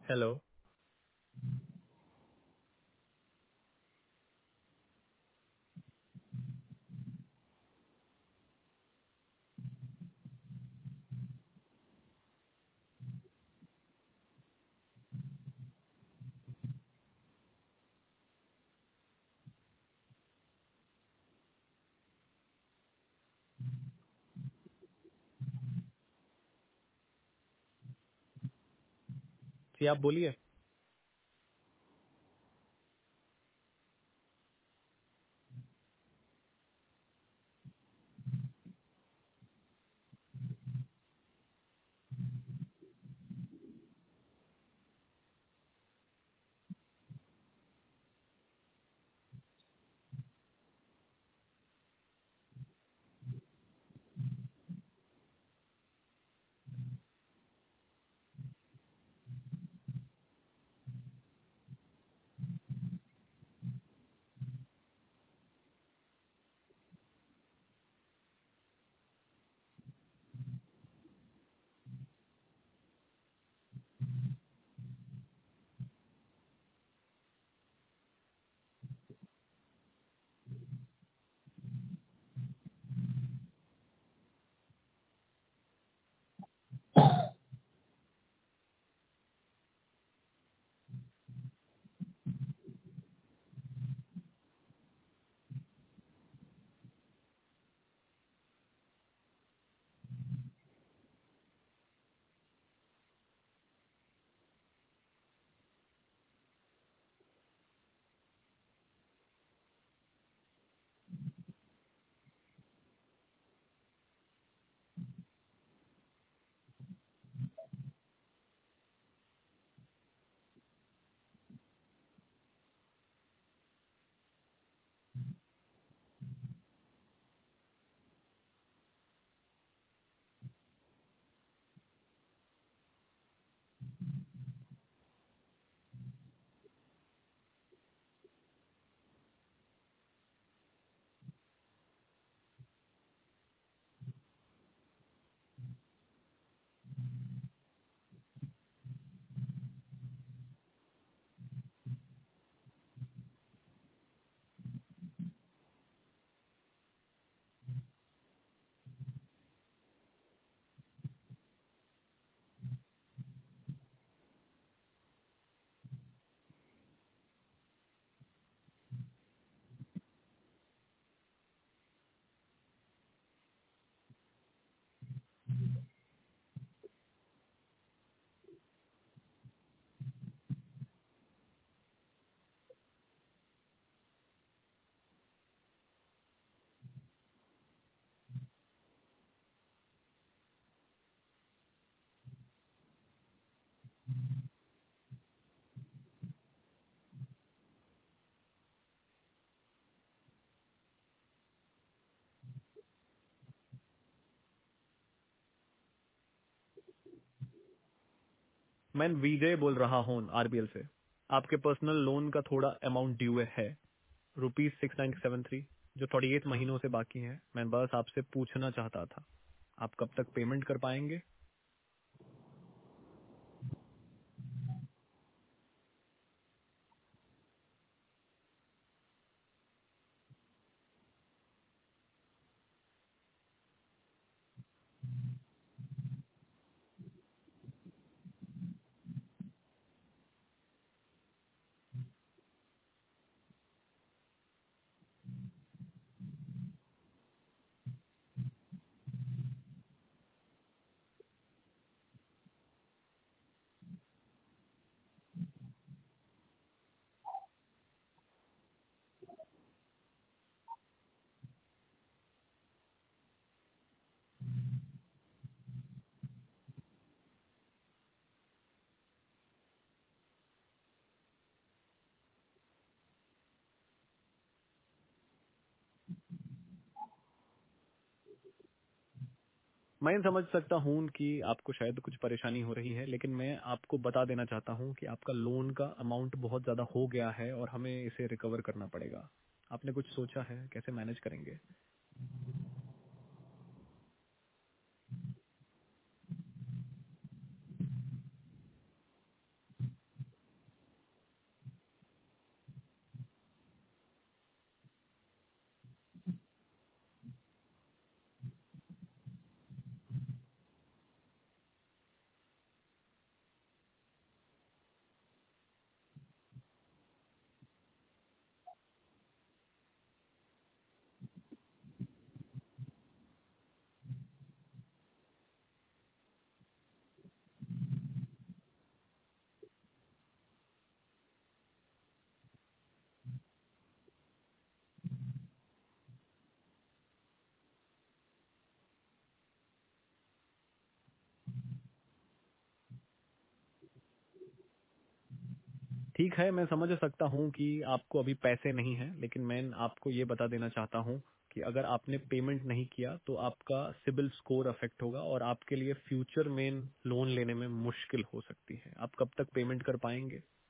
Hello. जी आप बोलिए। मैं विजय बोल रहा हूँ आरबीएल से। आपके पर्सनल लोन का थोड़ा अमाउंट ड्यू है, ₹6,973, जो 38 महीनों से बाकी है। मैं बस आपसे पूछना चाहता था, आप कब तक पेमेंट कर पाएंगे? मैं समझ सकता हूँ कि आपको शायद कुछ परेशानी हो रही है, लेकिन मैं आपको बता देना चाहता हूँ कि आपका लोन का अमाउंट बहुत ज्यादा हो गया है और हमें इसे रिकवर करना पड़ेगा। आपने कुछ सोचा है कैसे मैनेज करेंगे? ठीक है, मैं समझ सकता हूँ कि आपको अभी पैसे नहीं हैं, लेकिन मैं आपको ये बता देना चाहता हूँ कि अगर आपने पेमेंट नहीं किया तो आपका सिबिल स्कोर अफेक्ट होगा और आपके लिए फ्यूचर में लोन लेने में मुश्किल हो सकती है। आप कब तक पेमेंट कर पाएंगे?